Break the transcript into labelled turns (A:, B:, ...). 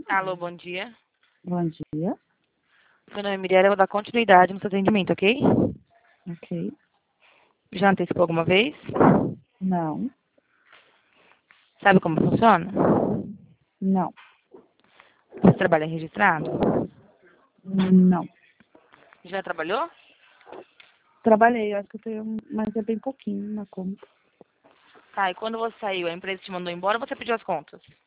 A: Alô, bom dia.
B: Bom dia.
A: Meu nome é Mirella, eu vou dar continuidade no seu atendimento, ok?
B: Ok.
A: Já antecipou alguma vez?
B: Não.
A: Sabe como funciona?
B: Não.
A: Você trabalha registrado?
B: Não.
A: Já trabalhou?
B: Trabalhei, acho que eu tenho, mas é bem pouquinho na conta.
A: Tá, e quando você saiu, a empresa te mandou embora ou você pediu as contas?